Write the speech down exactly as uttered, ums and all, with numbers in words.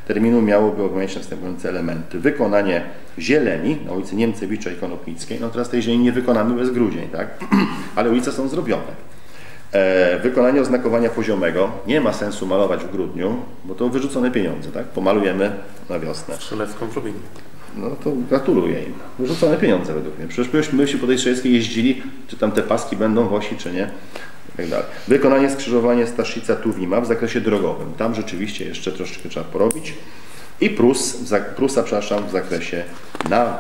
terminu miałoby obejmować następujące elementy. Wykonanie zieleni na ulicy Niemcewicza i Konopnickiej. No teraz tej zieleni nie wykonamy bez grudzień, tak? Ale ulice są zrobione. E, wykonanie oznakowania poziomego. Nie ma sensu malować w grudniu, bo to wyrzucone pieniądze, tak? Pomalujemy na wiosnę. Strzelecką Czubin. No to gratuluję im. Wyrzucone pieniądze według mnie. Przecież my się po tej Strzeleckiej jeździli, czy tam te paski będą w osi, czy nie. I tak dalej. Wykonanie skrzyżowania Staszica-Tuwima w zakresie drogowym. Tam rzeczywiście jeszcze troszeczkę trzeba porobić. I Prus, Prusa, przepraszam, w zakresie na